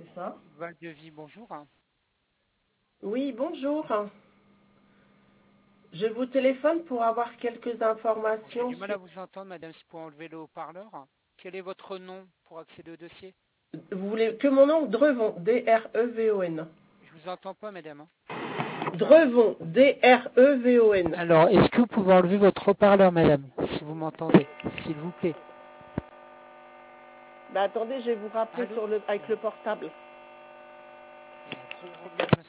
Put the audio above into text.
c'est ça? Valdevis, bonjour. Oui, bonjour. Je vous téléphone pour avoir quelques J'ai informations du mal sur... à vous entendre, madame, si vous pouvez enlever le haut-parleur. Quel est votre nom pour accéder au dossier? Vous voulez que mon nom? Drevon, D-R-E-V-O-N. Je vous entends pas, madame. Drevon, D-R-E-V-O-N. Alors, est-ce que vous pouvez enlever votre haut-parleur, madame, si vous m'entendez, s'il vous plaît? Bah attendez, je vais vous rappeler Allô? avec le portable. Il y a un gros problème